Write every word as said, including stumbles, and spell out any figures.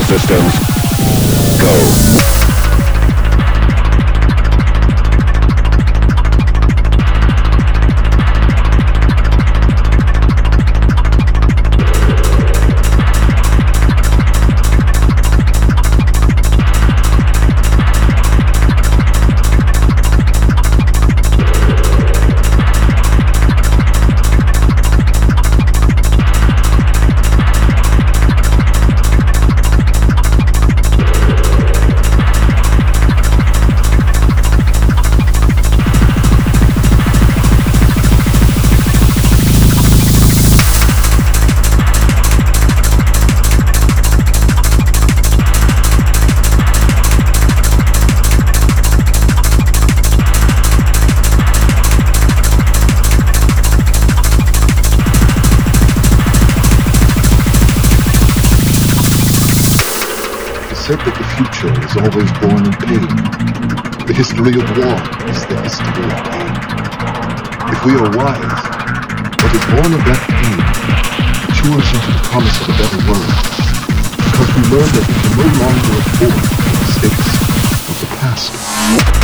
systems, go. Said that the future is always born in pain. The history of war is the history of pain. If we are wise, what is born of that pain matures into the promise of a better world, because we learn that we can no longer afford the mistakes of the past.